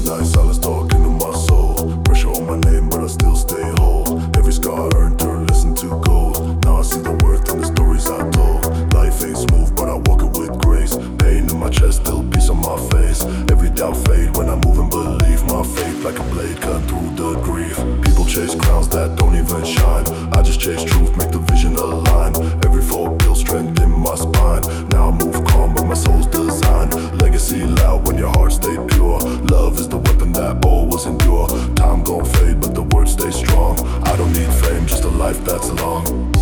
night silence talking to my soul. Pressure on my name, but I still stay whole. Every scar I earned turned lesson to gold. Now I see the worth in the stories I told. Life ain't smooth, but I walk it with grace. Pain in my chest, still peace on my face. Every doubt fade when I move and believe. My faith like a blade cut through the grief. People chase crowns that don't even shine. I just chase truth, make the vision align. Every fall builds strength in my spine. Now I move calm, but my soul's designed. Legacy loud when your heart stayed pure. Love is the weapon that always endure. Time gon' fade, but the words stay strong. I don't need fame, just a life that's long.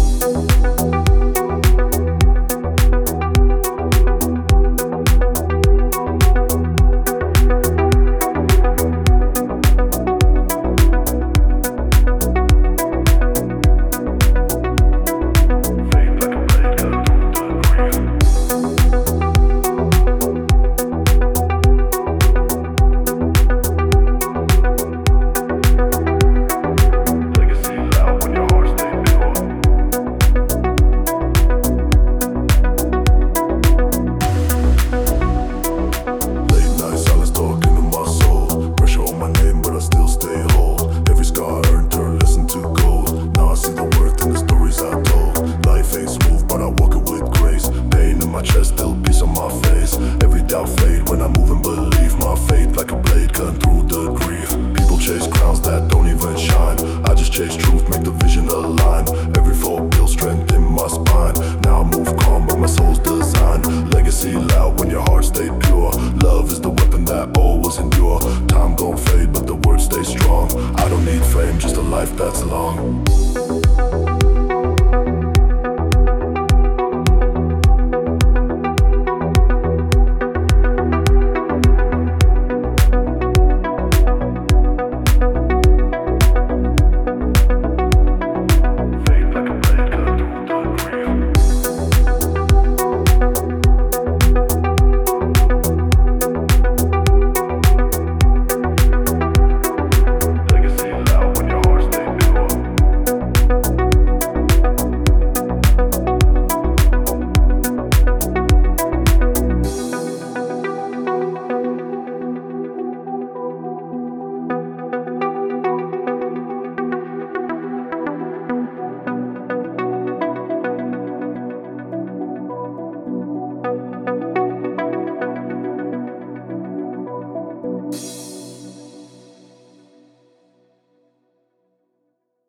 Fade when I move and believe. My faith like a blade cut through the grief. People chase crowns that don't even shine. I just chase truth, make the vision align. Every fall builds strength in my spine. Now I move calm, but my soul's designed. Legacy loud when your heart stayed pure. Love is the weapon that always endure. Time gon' fade, but the words stay strong. I don't need fame, just a life that's long.